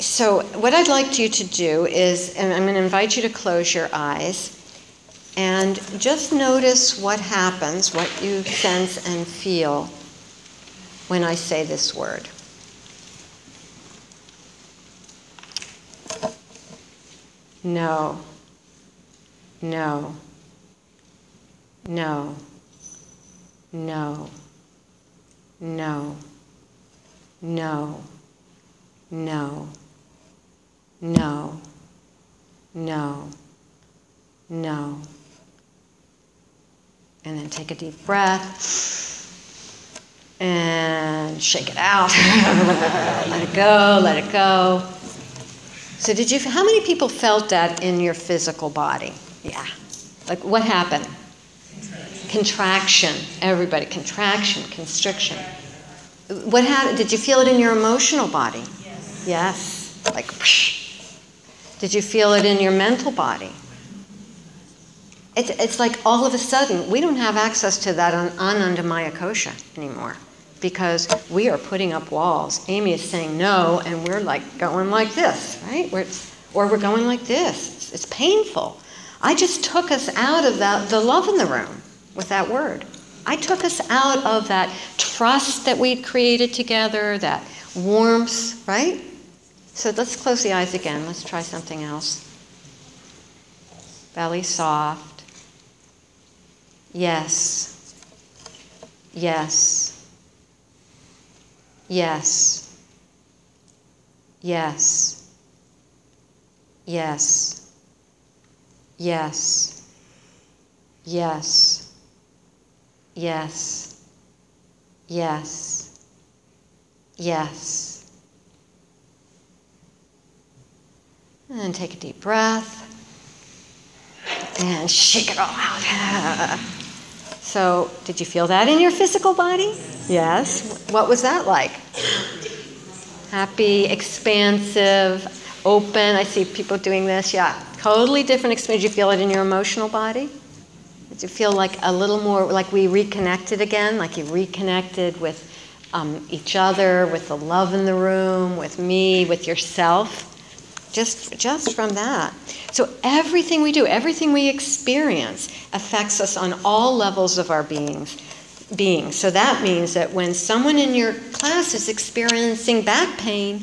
So what I'd like you to do is, and I'm going to invite you to close your eyes, and just notice what happens, what you sense and feel when I say this word. No. No. No. No. No. No. No. No. No. No. And then take a deep breath and shake it out. Let it go, let it go. So how many people felt that in your physical body? Yeah. Like what happened? Contraction. Everybody, contraction, constriction. What happened? Did you feel it in your emotional body? Yes. Like, whoosh. Did you feel it in your mental body? It's like all of a sudden, we don't have access to that Ananda Maya Kosha anymore because we are putting up walls. Amy is saying no, and we're like going like this, right? Or we're going like this. It's painful. I just took us out of the love in the room with that word. I took us out of that trust that we'd created together, that warmth, right? So let's close the eyes again. Let's try something else. Belly soft. Yes. Yes. Yes. Yes. Yes. Yes. Yes. Yes. Yes. Yes. And then take a deep breath and shake it all out. So, did you feel that in your physical body? Yes. What was that like? Happy, expansive, open. I see people doing this. Yeah, totally different experience. Did you feel it in your emotional body? Did you feel like a little more, like we reconnected again? Like you reconnected with each other, with the love in the room, with me, with yourself? Just from that. So everything we do, everything we experience affects us on all levels of our being. So that means that when someone in your class is experiencing back pain,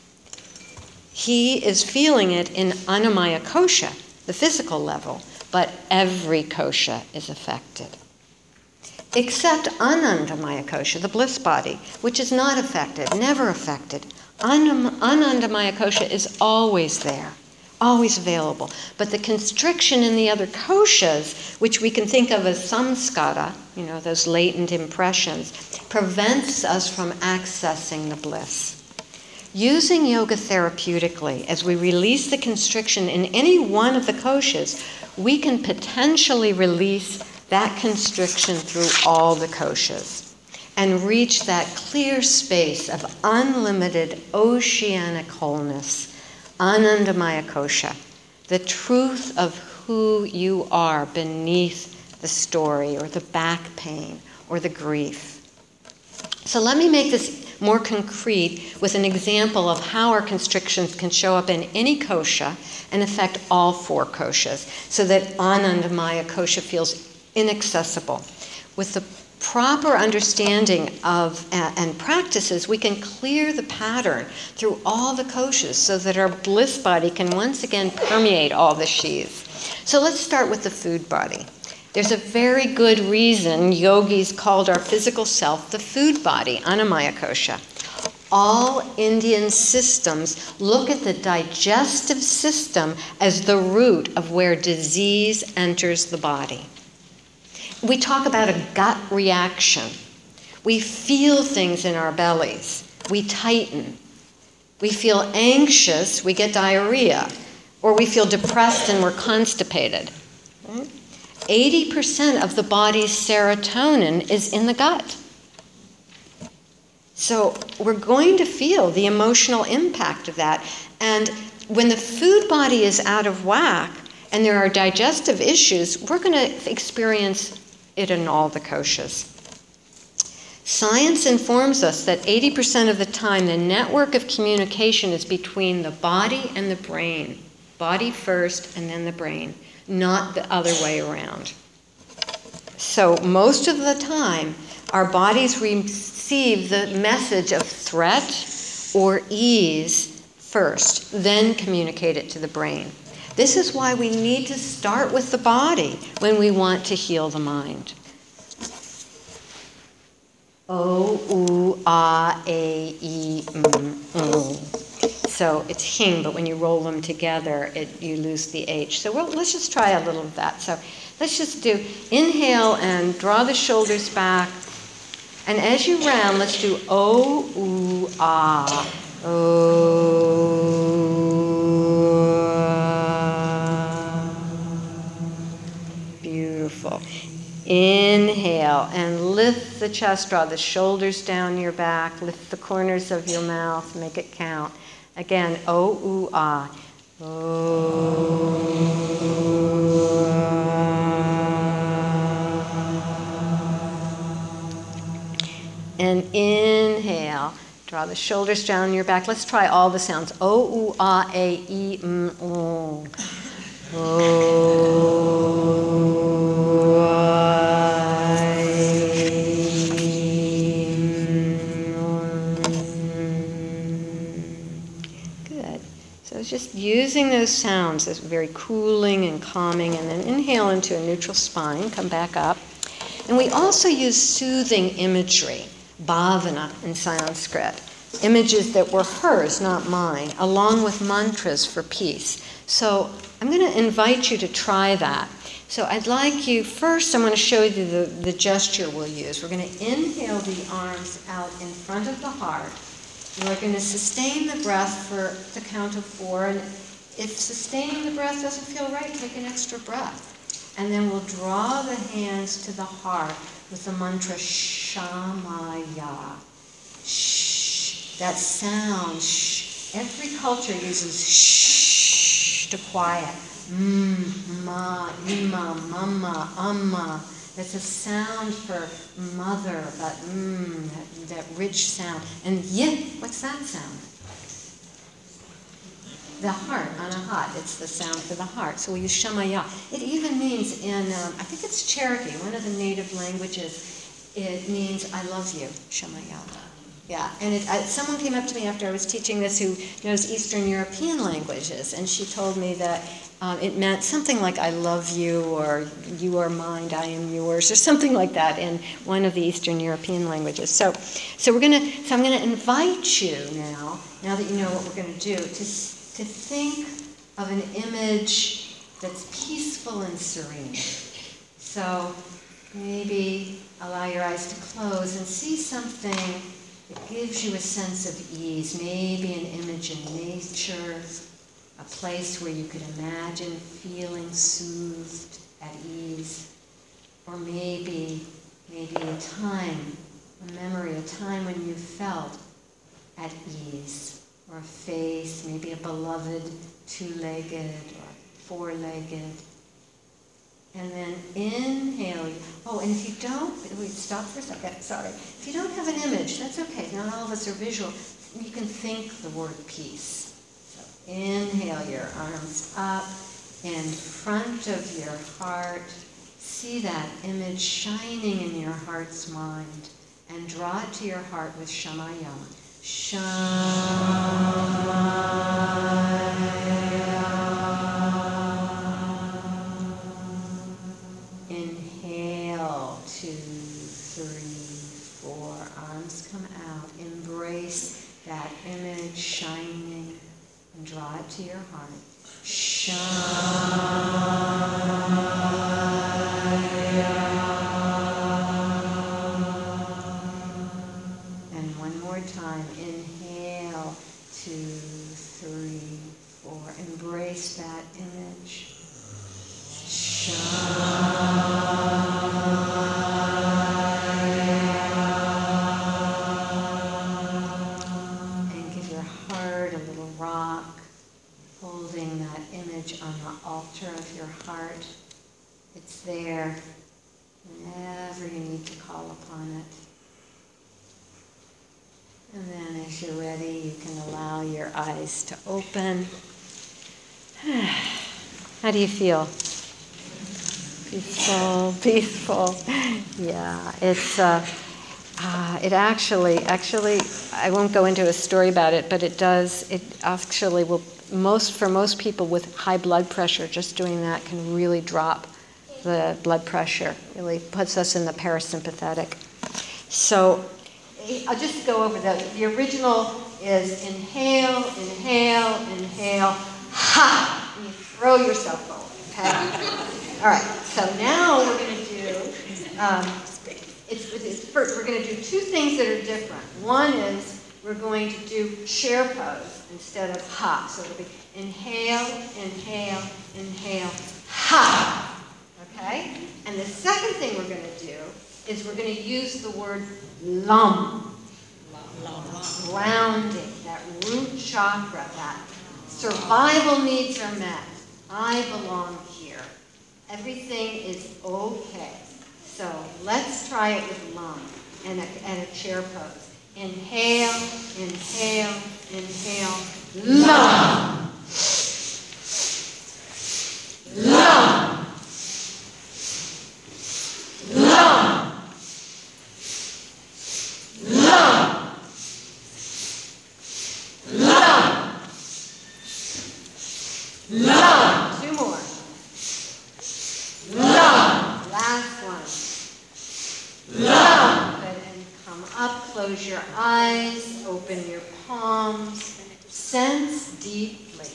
he is feeling it in Annamaya Kosha, the physical level, but every kosha is affected. Except Anandamaya Kosha, the bliss body, which is not affected, never affected. Anandamaya Kosha is always there, always available. But the constriction in the other koshas, which we can think of as samskara, those latent impressions, prevents us from accessing the bliss. Using yoga therapeutically, as we release the constriction in any one of the koshas, we can potentially release that constriction through all the koshas and reach that clear space of unlimited oceanic wholeness, Anandamaya Kosha, the truth of who you are beneath the story or the back pain or the grief. So let me make this more concrete with an example of how our constrictions can show up in any kosha and affect all four koshas so that Anandamaya Kosha feels inaccessible. With the proper understanding of and practices, we can clear the pattern through all the koshas so that our bliss body can once again permeate all the sheaths. So let's start with the food body. There's a very good reason yogis called our physical self the food body, Annamaya Kosha. All Indian systems look at the digestive system as the root of where disease enters the body. We talk about a gut reaction. We feel things in our bellies. We tighten. We feel anxious, we get diarrhea. Or we feel depressed and we're constipated. 80% of the body's serotonin is in the gut. So we're going to feel the emotional impact of that. And when the food body is out of whack and there are digestive issues, we're going to experience it in all the koshas. Science informs us that 80% of the time the network of communication is between the body and the brain. Body first and then the brain, not the other way around. So most of the time, our bodies receive the message of threat or ease first, then communicate it to the brain. This is why we need to start with the body when we want to heal the mind. O, U, A, E, M. So it's hing, but when you roll them together, you lose the H. So let's just try a little of that. So let's just do inhale and draw the shoulders back. And as you round, let's do O, U, A. O. Beautiful. Inhale and lift the chest, draw the shoulders down your back, lift the corners of your mouth, make it count. Again, O, U, A. And inhale, draw the shoulders down your back. Let's try all the sounds. O, U, A, E, M, O. Good. So it's just using those sounds as very cooling and calming, and then inhale into a neutral spine, come back up. And we also use soothing imagery, bhavana in Sanskrit, images that were hers, not mine, along with mantras for peace. So I'm going to invite you to try that. So I'd like you, first I'm going to show you the gesture we'll use. We're going to inhale the arms out in front of the heart. We're going to sustain the breath for the count of 4. And if sustaining the breath doesn't feel right, take an extra breath. And then we'll draw the hands to the heart with the mantra Shamaya. Shh. That sound, shh. Every culture uses shh to quiet. Ma, ima, mama, amma. That's a sound for mother, but that rich sound. And yit, what's that sound? The heart, anahat, it's the sound for the heart. So we use shamaya. It even means in, I think it's Cherokee, one of the native languages, it means I love you, shamaya. Yeah, and someone came up to me after I was teaching this who knows Eastern European languages, and she told me that it meant something like I love you, or you are mine, I am yours, or something like that in one of the Eastern European languages. So I'm going to invite you now that you know what we're going to do, to think of an image that's peaceful and serene. So maybe allow your eyes to close and see something that gives you a sense of ease. Maybe an image in nature, a place where you could imagine feeling soothed, at ease. Or maybe a time, a memory, a time when you felt at ease. Or a face, maybe a beloved two-legged or four-legged. And then inhale. Oh, and if you don't, wait, stop for a second, sorry. If you don't have an image, that's okay. Not all of us are visual. You can think the word peace. So inhale your arms up in front of your heart. See that image shining in your heart's mind. And draw it to your heart with Shamaya. Inhale, 2, 3, 4. Arms come out. Embrace that image shining and draw it to your heart. And one more time. Inhale, 2, 3, 4. Embrace that image. And give your heart a little rock, holding that image on the altar of your heart. It's there whenever you need to call upon it. And then as you're ready, you can allow your eyes to open. How do you feel? Peaceful, peaceful. Yeah, it's, it actually, I won't go into a story about it, but it actually will, for most people with high blood pressure, just doing that can really drop the blood pressure, really puts us in the parasympathetic. So I'll just go over the original is inhale, inhale, inhale, ha! And you throw yourself over, okay? All right, so now we're going to do, we're going to do two things that are different. One is we're going to do chair pose instead of ha. So it'll be inhale, inhale, inhale, ha. Okay? And the second thing we're going to do is we're going to use the word lam. Grounding, that root chakra, that survival needs are met. I belong here. Everything is okay. So let's try it with lam and a chair pose. Inhale, inhale, inhale, lam. Lam. Lam. Lam. Lam. Lam. Two more. Lam. Last one. Lam. Good. And come up, close your eyes, open your palms, sense deeply.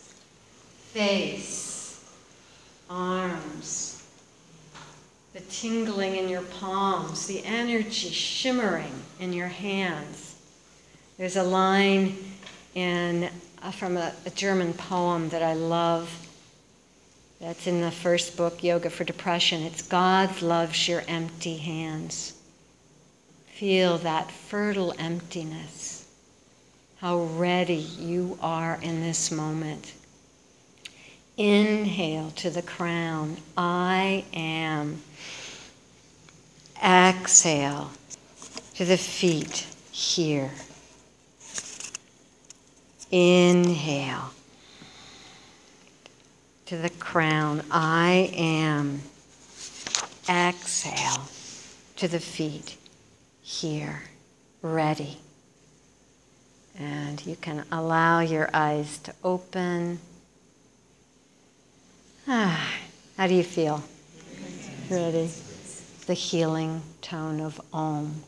Face, arms, the tingling in your palms, the energy shimmering in your hands. There's a line from a German poem that I love. That's in the first book, Yoga for Depression. It's God loves your empty hands. Feel that fertile emptiness. How ready you are in this moment. Inhale to the crown. I am. Exhale to the feet here. Inhale to the crown. I am. Exhale to the feet here. Ready. And you can allow your eyes to open. How do you feel? Ready? The healing tone of Om.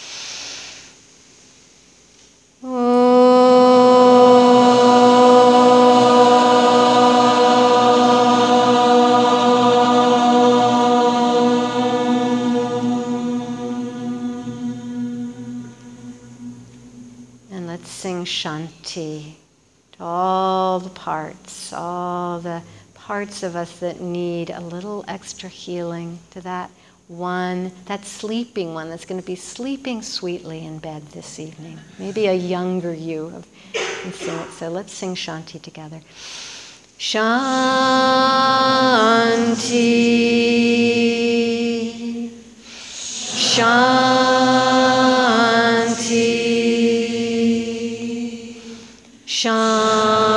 And let's sing Shanti to all the parts of us that need a little extra healing, to that one, that sleeping one that's going to be sleeping sweetly in bed this evening. Maybe a younger you can sing it. So let's sing Shanti together. Shanti. Shanti. Shanti.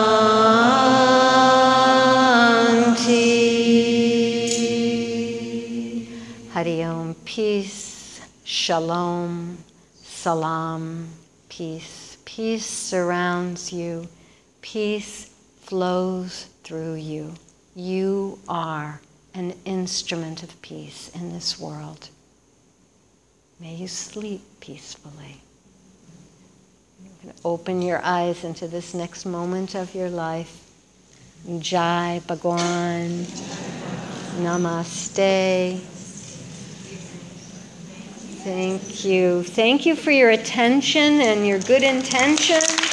Hari Om, peace, shalom, salam, peace. Peace surrounds you. Peace flows through you. You are an instrument of peace in this world. May you sleep peacefully. You can open your eyes into this next moment of your life. Jai Bhagwan. Namaste. Thank you. Thank you for your attention and your good intentions.